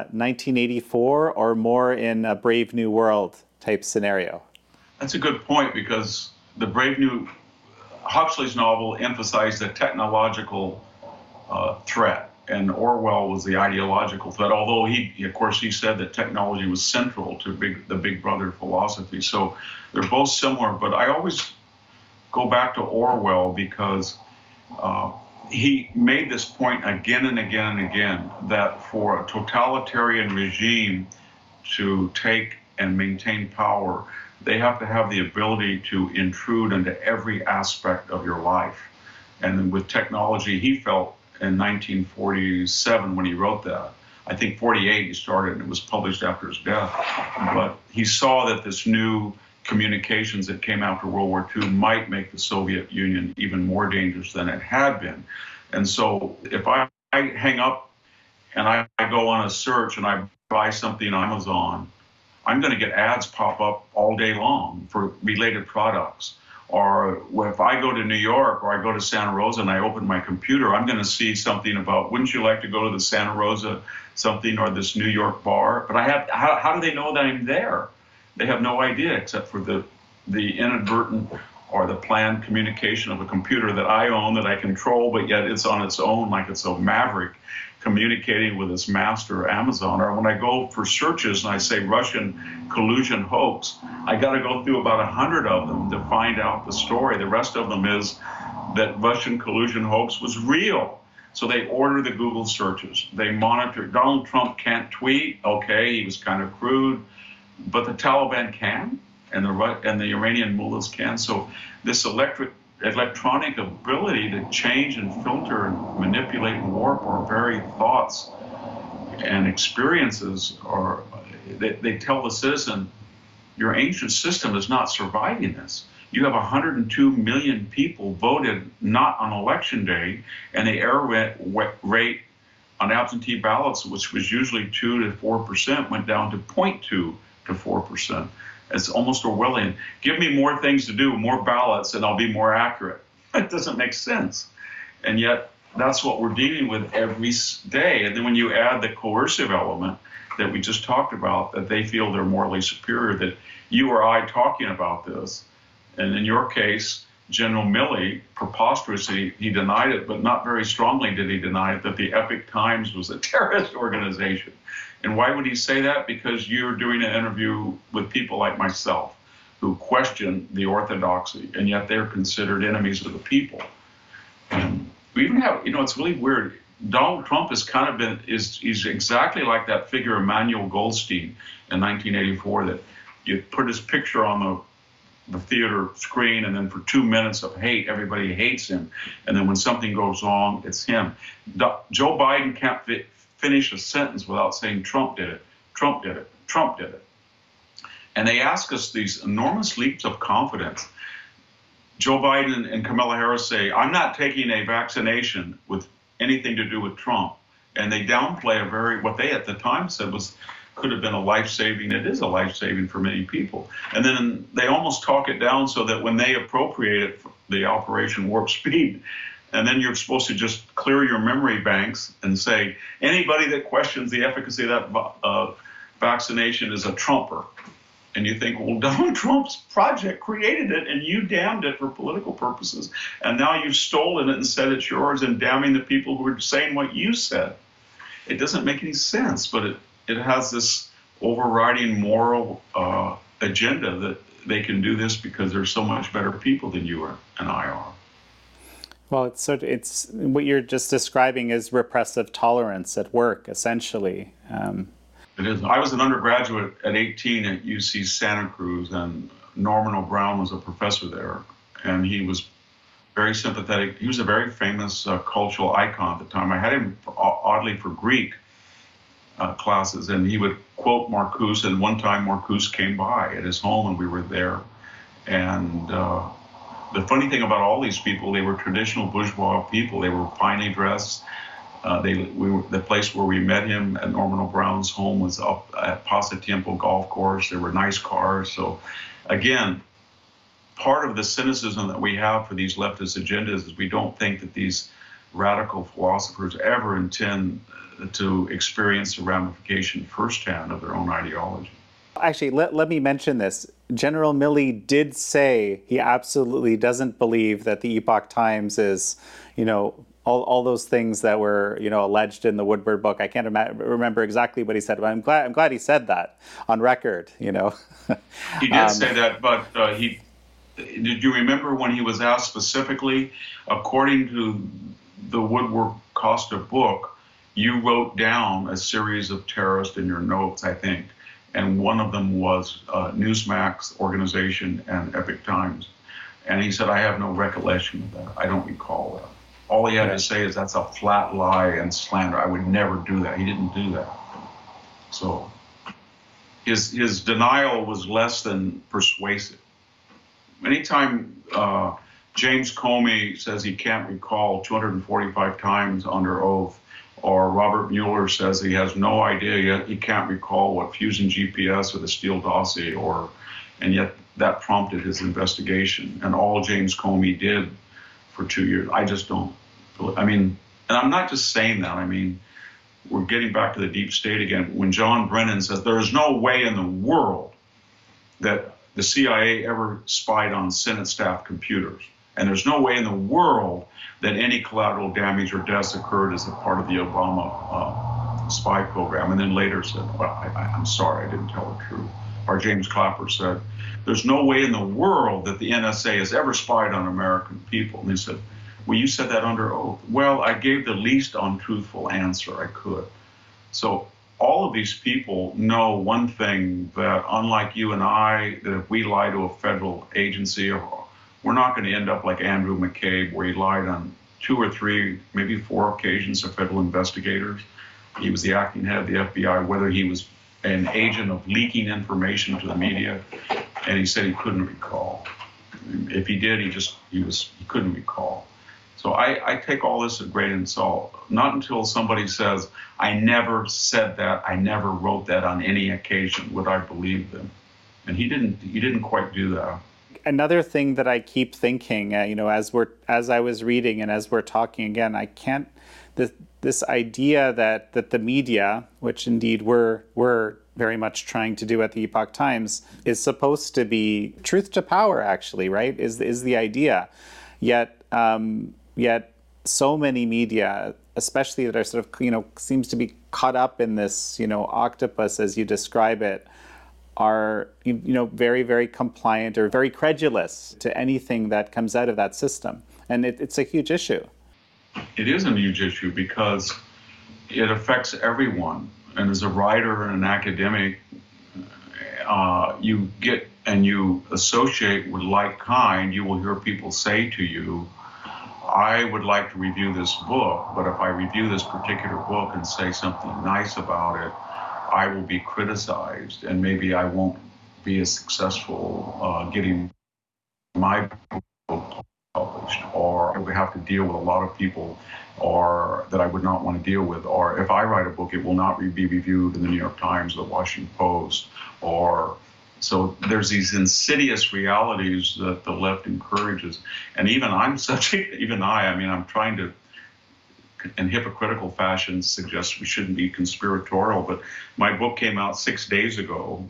1984 or more in a Brave New World type scenario? That's a good point, because the Brave New Huxley's novel emphasized the technological threat, and Orwell was the ideological threat, although he said that technology was central to the Big Brother philosophy. So they're both similar, but I always go back to Orwell because he made this point again and again and again, that for a totalitarian regime to take and maintain power, they have to have the ability to intrude into every aspect of your life. And with technology, he felt in 1947 when he wrote that, I think 48 he started, and it was published after his death, but he saw that this new communications that came after World War II might make the Soviet Union even more dangerous than it had been. And so if I hang up and I go on a search and I buy something on Amazon, I'm going to get ads pop up all day long for related products. Or if I go to New York or I go to Santa Rosa and I open my computer, I'm going to see something about, wouldn't you like to go to the Santa Rosa something or this New York bar? But how do they know that I'm there? They have no idea, except for the inadvertent or the planned communication of a computer that I own, that I control, but yet it's on its own, like it's a maverick communicating with its master, Amazon. Or when I go for searches and I say Russian collusion hoax, I got to go through about 100 of them to find out the story. The rest of them is that Russian collusion hoax was real. So they order the Google searches. They monitor. Donald Trump can't tweet. Okay, he was kind of crude, but the Taliban can, and the Iranian mullahs can. So this electronic ability to change and filter and manipulate and warp our very thoughts and experiences, or they tell the citizen, your ancient system is not surviving this. You have 102 million people voted not on election day, and the error rate on absentee ballots, which was usually 2 to 4%, went down to 0.2 to 4%. It's almost Orwellian. Give me more things to do, more ballots, and I'll be more accurate. It doesn't make sense. And yet, that's what we're dealing with every day. And then when you add the coercive element that we just talked about, that they feel they're morally superior, that you or I talking about this, and in your case, General Milley, preposterously, he denied it, but not very strongly did he deny it, that the Epoch Times was a terrorist organization. And why would he say that? Because you're doing an interview with people like myself who question the orthodoxy, and yet they're considered enemies of the people. And we even have, it's really weird. Donald Trump has kind of he's exactly like that figure Emmanuel Goldstein in 1984, that you put his picture on the theater screen, and then for 2 minutes of hate, everybody hates him. And then when something goes wrong, it's him. Joe Biden can't finish a sentence without saying Trump did it, Trump did it, Trump did it. And they ask us these enormous leaps of confidence. Joe Biden and Kamala Harris say, I'm not taking a vaccination with anything to do with Trump. And they downplay what they at the time said could have been a life-saving. It is a life-saving for many people. And then they almost talk it down so that when they appropriate it, the Operation Warp Speed, and then you're supposed to just clear your memory banks and say, anybody that questions the efficacy of that vaccination is a Trumper. And you think, well, Donald Trump's project created it, and you damned it for political purposes. And now you've stolen it and said it's yours, and damning the people who are saying what you said. It doesn't make any sense, but it has this overriding moral agenda that they can do this because they're so much better people than you and I are. Well, it's what you're just describing is repressive tolerance at work, essentially. It is. I was an undergraduate at 18 at UC Santa Cruz, and Norman O'Brien was a professor there, and he was very sympathetic. He was a very famous cultural icon at the time. I had him, oddly, for Greek, classes, and he would quote Marcuse. And one time Marcuse came by at his home, and we were there. And the funny thing about all these people, they were traditional bourgeois people. They were finely dressed. The place where we met him at Norman O'Brown's home was up at Pasatiempo Golf Course. There were nice cars. So, again, part of the cynicism that we have for these leftist agendas is we don't think that these radical philosophers ever intend to experience the ramification firsthand of their own ideology. Actually, let me mention this. General Milley did say he absolutely doesn't believe that the Epoch Times is, all those things that were, alleged in the Woodward book. I can't remember exactly what he said, but I'm glad he said that on record. He did say that, but did you remember when he was asked specifically, according to the Woodward Costa book, you wrote down a series of terrorists in your notes, I think, and one of them was Newsmax organization and Epoch Times. And he said, I have no recollection of that. I don't recall that. All he had to say is that's a flat lie and slander. I would never do that. He didn't do that. So his denial was less than persuasive. Anytime James Comey says he can't recall 245 times under oath, or Robert Mueller says he has no idea yet, he can't recall what Fusion GPS or the Steele dossier, and yet that prompted his investigation. And all James Comey did for 2 years, I just don't, and I'm not just saying that, we're getting back to the deep state again. When John Brennan says there is no way in the world that the CIA ever spied on Senate staff computers, and there's no way in the world that any collateral damage or deaths occurred as a part of the Obama spy program. And then later said, well, I'm sorry, I didn't tell the truth. Or James Clapper said, there's no way in the world that the NSA has ever spied on American people. And he said, well, you said that under oath. Well, I gave the least untruthful answer I could. So all of these people know one thing, that unlike you and I, that if we lie to a federal agency, we're not going to end up like Andrew McCabe, where he lied on 2 or 3, maybe 4 occasions to federal investigators. He was the acting head of the FBI, whether he was an agent of leaking information to the media, and he said he couldn't recall. If he did, he couldn't recall. So I take all this with a grain of salt. Not until somebody says, I never said that, I never wrote that on any occasion, would I believe them. And he didn't quite do that. Another thing that I keep thinking, as I was reading and as we're talking again, this idea that the media, which indeed we're very much trying to do at the Epoch Times, is supposed to be truth to power, actually, right? Is the idea. Yet so many media, especially that are sort of, seems to be caught up in this, octopus, as you describe it, are, very, very compliant or very credulous to anything that comes out of that system. And it's a huge issue. It is a huge issue because it affects everyone. And as a writer and an academic, you get and you associate with like kind. You will hear people say to you, I would like to review this book, but if I review this particular book and say something nice about it, I will be criticized, and maybe I won't be as successful getting my book published, or I would have to deal with a lot of people or that I would not want to deal with, or if I write a book, it will not be reviewed in the New York Times or the Washington Post, so there's these insidious realities that the left encourages. And even I'm trying to, in hypocritical fashion, suggest we shouldn't be conspiratorial, but my book came out 7 days ago,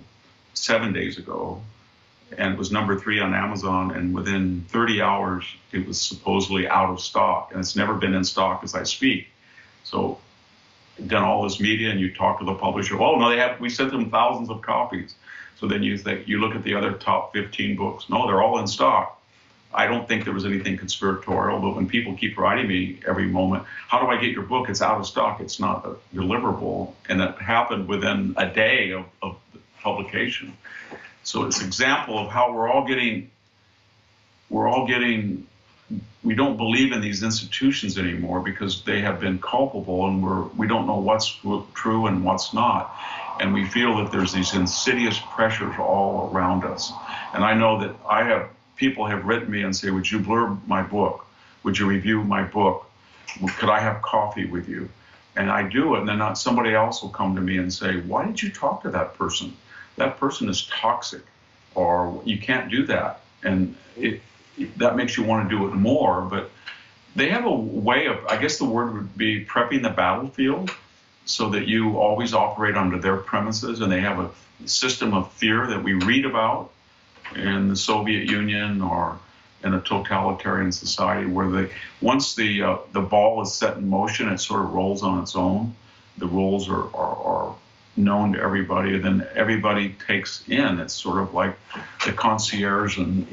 and it was number 3 on Amazon, and within 30 hours, it was supposedly out of stock, and it's never been in stock as I speak. So, done all this media, and you talk to the publisher, oh, no, we sent them thousands of copies. So then you look at the other top 15 books, no, they're all in stock. I don't think there was anything conspiratorial, but when people keep writing me every moment, how do I get your book? It's out of stock. It's not deliverable. And it happened within a day of publication. So it's an example of how we're all getting we don't believe in these institutions anymore because they have been culpable, and we don't know what's true and what's not. And we feel that there's these insidious pressures all around us. And I know that people have written me and say, would you blurb my book? Would you review my book? Could I have coffee with you? And I do it, and then somebody else will come to me and say, why did you talk to that person? That person is toxic, or you can't do that. And that makes you want to do it more. But they have a way of, I guess the word would be prepping the battlefield so that you always operate under their premises. And they have a system of fear that we read about in the Soviet Union or in a totalitarian society, where once the ball is set in motion, it sort of rolls on its own. The rules are known to everybody, and then everybody takes in. It's sort of like the concierge in,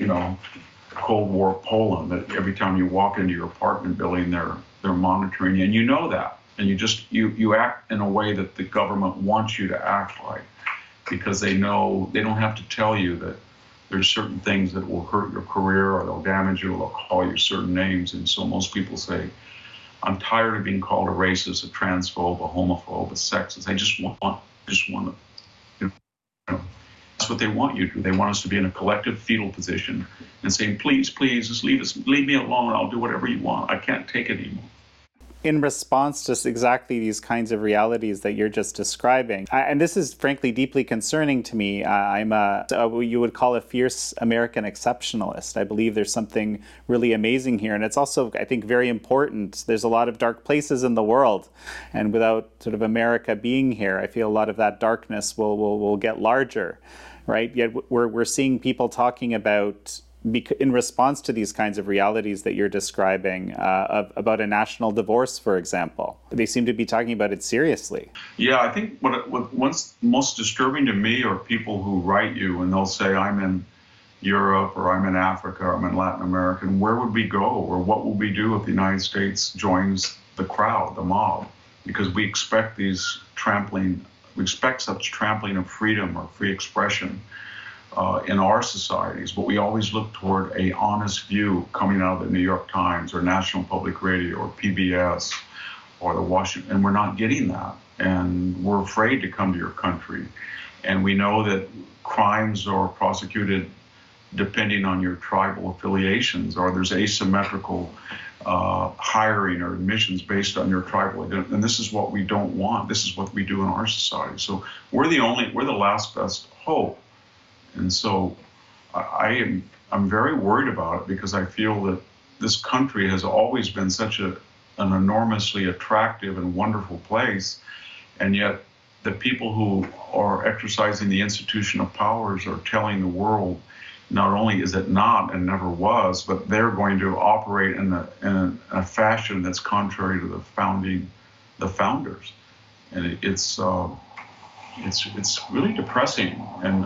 Cold War Poland, that every time you walk into your apartment building, they're monitoring you, and you know that, and you act in a way that the government wants you to act like, because they know they don't have to tell you that there's certain things that will hurt your career, or they'll damage you, or they'll call you certain names. And so most people say, I'm tired of being called a racist, a transphobe, a homophobe, a sexist. I just want to, that's what they want you to do. They want us to be in a collective fetal position and saying, please, just leave me alone. I'll do whatever you want. I can't take it anymore. In response to exactly these kinds of realities that you're just describing, and this is frankly deeply concerning to me. I'm what you would call a fierce American exceptionalist. I believe there's something really amazing here, and it's also, I think, very important. There's a lot of dark places in the world, and without sort of America being here, I feel a lot of that darkness will get larger, right? Yet we're seeing people talking about, in response to these kinds of realities that you're describing, about a national divorce, for example. They seem to be talking about it seriously. Yeah, I think what's most disturbing to me are people who write you and they'll say, I'm in Europe, or I'm in Africa, or I'm in Latin America, and where would we go, or what will we do if the United States joins the crowd, the mob? Because we expect such trampling of freedom or free expression in our societies, but we always look toward a honest view coming out of the New York Times or National Public Radio or PBS or the Washington, and we're not getting that. And we're afraid to come to your country. And we know that crimes are prosecuted depending on your tribal affiliations, or there's asymmetrical hiring or admissions based on your tribal identity. And this is what we don't want. This is what we do in our society. So we're the last best hope. And so I'm very worried about it, because I feel that this country has always been such an enormously attractive and wonderful place, and yet the people who are exercising the institution of powers are telling the world not only is it not and never was, but they're going to operate in a fashion that's contrary to the founders, and it's really depressing. And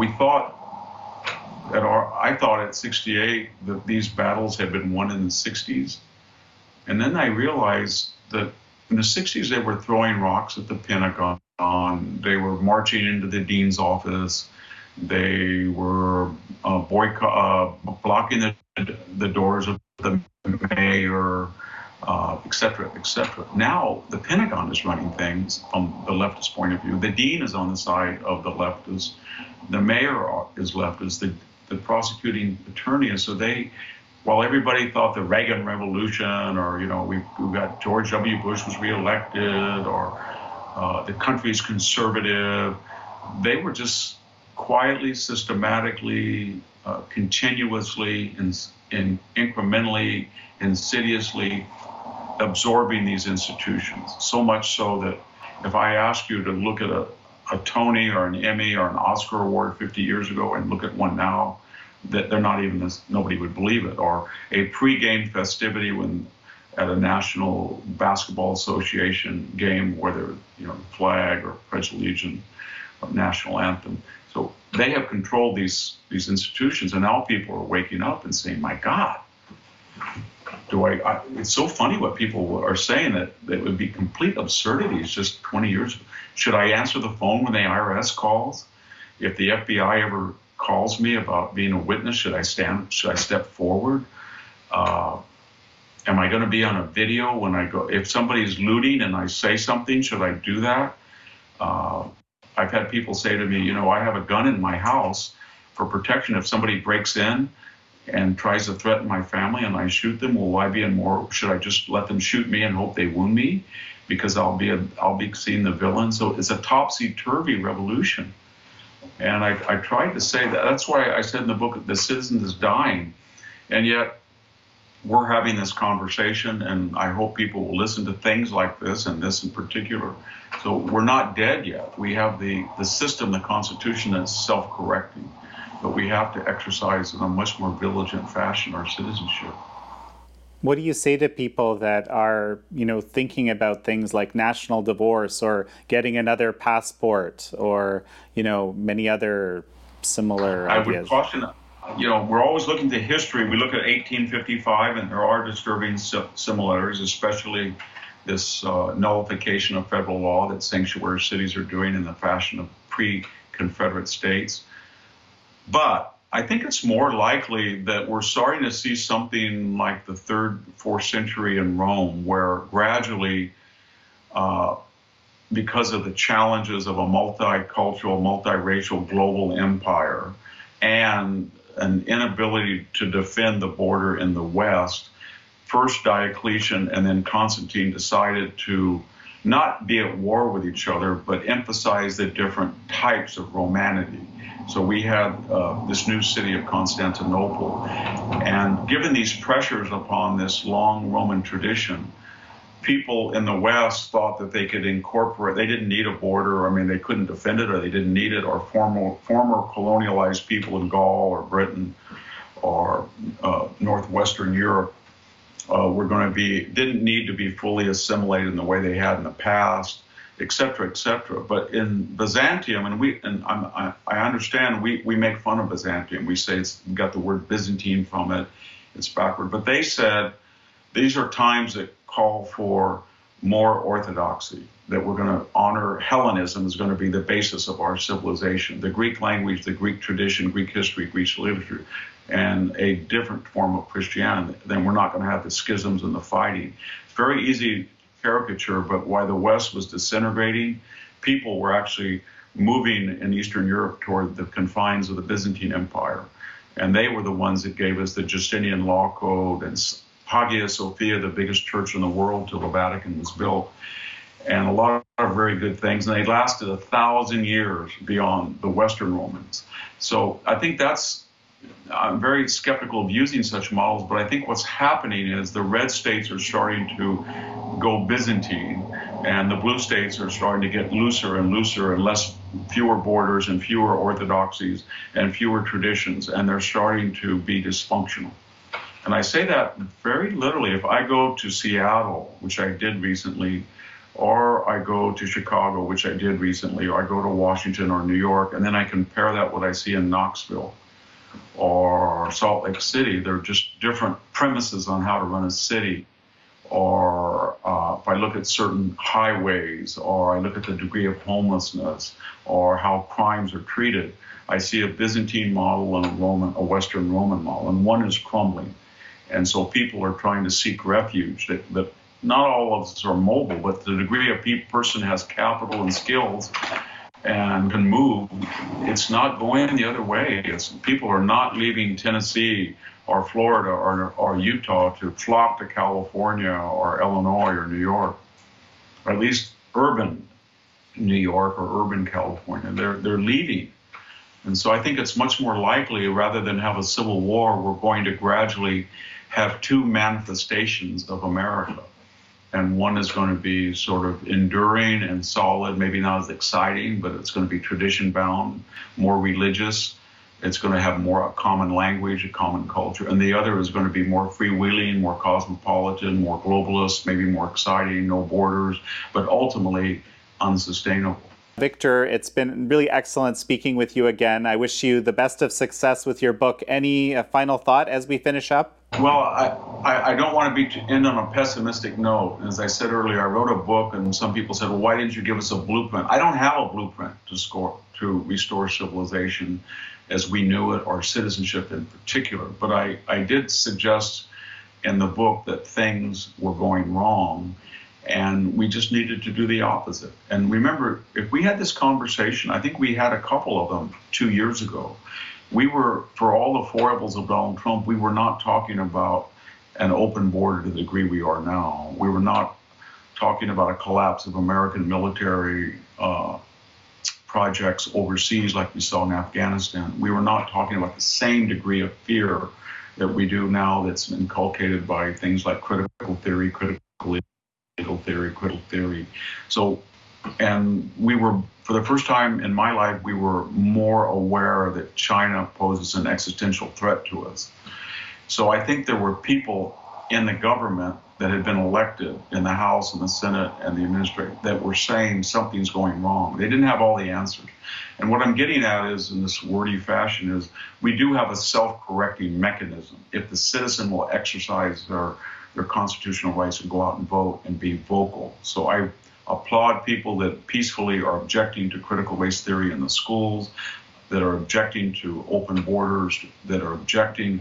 I thought at 68 that these battles had been won in the 60s, and then I realized that in the 60s they were throwing rocks at the Pentagon, they were marching into the dean's office, they were blocking the doors of the mayor, et cetera, et cetera. Now the Pentagon is running things from the leftist point of view. The dean is on the side of the leftists. The mayor is leftist. The prosecuting attorney is. So while everybody thought the Reagan Revolution, or we got George W. Bush was reelected, or the country's conservative, they were just quietly, systematically, continuously, and incrementally, insidiously absorbing these institutions. So much so that if I ask you to look at a Tony or an Emmy or an Oscar award 50 years ago and look at one now, that they're not even nobody would believe it. Or a pregame festivity at a National Basketball Association game where there, flag or Pledge allegiance, or national anthem. So they have controlled these institutions, and now people are waking up and saying, "My God, it's so funny what people are saying that it would be complete absurdities just 20 years ago. Should I answer the phone when the IRS calls? If the FBI ever calls me about being a witness, should I step forward? Am I going to be on a video when I go? If somebody's looting and I say something, should I do that? I've had people say to me, I have a gun in my house for protection. If somebody breaks in and tries to threaten my family and I shoot them, should I just let them shoot me and hope they wound me? Because I'll be seeing the villain. So it's a topsy-turvy revolution. And I tried to say that. That's why I said in the book, the citizen is dying. And yet we're having this conversation, and I hope people will listen to things like this, and this in particular. So we're not dead yet. We have the system, the Constitution, that's self-correcting. But we have to exercise in a much more diligent fashion our citizenship. What do you say to people that are, thinking about things like national divorce or getting another passport or, many other similar ideas? I would caution, we're always looking to history. We look at 1855, and there are disturbing similarities, especially this nullification of federal law that sanctuary cities are doing in the fashion of pre-Confederate states. But I think it's more likely that we're starting to see something like the 3rd, 4th century in Rome, where gradually, because of the challenges of a multicultural, multiracial global empire and an inability to defend the border in the West, first Diocletian and then Constantine decided to not be at war with each other, but emphasize the different types of Romanity. So we had this new city of Constantinople. And given these pressures upon this long Roman tradition, people in the West thought that they could incorporate, they didn't need a border. They couldn't defend it, or they didn't need it, or former colonialized people in Gaul or Britain or Northwestern Europe didn't need to be fully assimilated in the way they had in the past, et cetera, et cetera. But in Byzantium, I understand we make fun of Byzantium. We say we got the word Byzantine from it. It's backward. But they said these are times that call for more orthodoxy, that we're going to honor Hellenism is going to be the basis of our civilization, the Greek language, the Greek tradition, Greek history, Greek literature, and a different form of Christianity. Then we're not going to have the schisms and the fighting. It's very easy caricature, but while the West was disintegrating, people were actually moving in Eastern Europe toward the confines of the Byzantine Empire. And they were the ones that gave us the Justinian Law Code and Hagia Sophia, the biggest church in the world till the Vatican was built, and a lot of very good things. And they lasted 1,000 years beyond the Western Romans. So I think I'm very skeptical of using such models, but I think what's happening is the red states are starting to go Byzantine, and the blue states are starting to get looser and looser and fewer borders and fewer orthodoxies and fewer traditions, and they're starting to be dysfunctional. And I say that very literally. If I go to Seattle, which I did recently, or I go to Chicago, which I did recently, or I go to Washington or New York, and then I compare that with what I see in Knoxville or Salt Lake City, they're just different premises on how to run a city. Or if I look at certain highways, or I look at the degree of homelessness, or how crimes are treated, I see a Byzantine model and a Western Roman model, and one is crumbling. And so people are trying to seek refuge. That not all of us are mobile, but the degree a person has capital and skills and can move, it's not going the other way. People are not leaving Tennessee or Florida or Utah to flock to California or Illinois or New York, or at least urban New York or urban California. They're leaving. And so I think it's much more likely, rather than have a civil war, we're going to gradually have two manifestations of America. And one is going to be sort of enduring and solid, maybe not as exciting, but it's going to be tradition-bound, more religious. It's going to have more a common language, a common culture. And the other is going to be more freewheeling, more cosmopolitan, more globalist, maybe more exciting, no borders, but ultimately unsustainable. Victor, it's been really excellent speaking with you again. I wish you the best of success with your book. Any final thought as we finish up? Well, I don't want to end on a pessimistic note. As I said earlier, I wrote a book, and some people said, well, why didn't you give us a blueprint? I don't have a blueprint to restore civilization as we knew it, or citizenship in particular. But I did suggest in the book that things were going wrong, and we just needed to do the opposite. And remember, if we had this conversation, I think we had a couple of them 2 years ago. We were, for all the foibles of Donald Trump, we were not talking about an open border to the degree we are now. We were not talking about a collapse of American military projects overseas like we saw in Afghanistan. We were not talking about the same degree of fear that we do now that's inculcated by things like critical theory, critical theory. So, and we were, for the first time in my life, we were more aware that China poses an existential threat to us. So I think there were people in the government that had been elected in the House and the Senate and the administration that were saying something's going wrong. They didn't have all the answers. And what I'm getting at is, in this wordy fashion, is we do have a self-correcting mechanism. If the citizen will exercise their constitutional rights and go out and vote and be vocal. So I applaud people that peacefully are objecting to critical race theory in the schools, that are objecting to open borders, that are objecting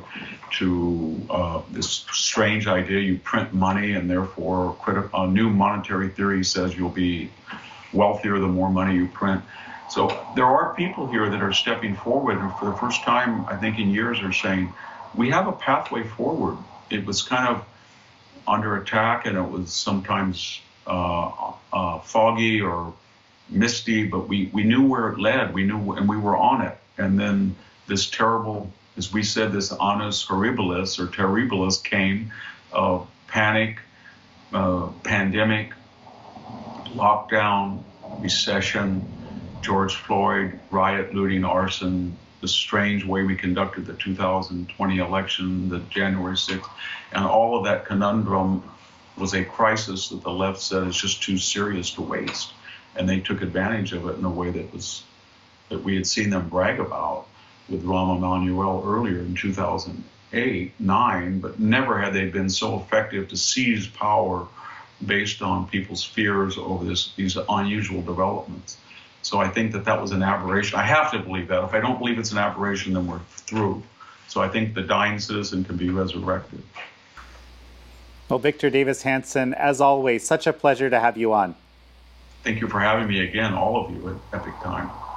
to this strange idea you print money and therefore a new monetary theory says you'll be wealthier the more money you print. So there are people here that are stepping forward and for the first time, I think in years, are saying, we have a pathway forward. It was kind of under attack and it was sometimes foggy or misty, but we knew where it led. We knew, and we were on it. And then this terrible, as we said, this annus horribilis or terribilis came, panic, pandemic, lockdown, recession, George Floyd, riot, looting, arson, the strange way we conducted the 2020 election, the January 6th, and all of that conundrum was a crisis that the left said is just too serious to waste. And they took advantage of it in a way that we had seen them brag about with Rahm Emanuel earlier in 2008-9, but never had they been so effective to seize power based on people's fears over these unusual developments. So I think that was an aberration. I have to believe that. If I don't believe it's an aberration, then we're through. So I think the dying citizen can be resurrected. Well, Victor Davis Hanson, as always, such a pleasure to have you on. Thank you for having me again, all of you, at Epic Time.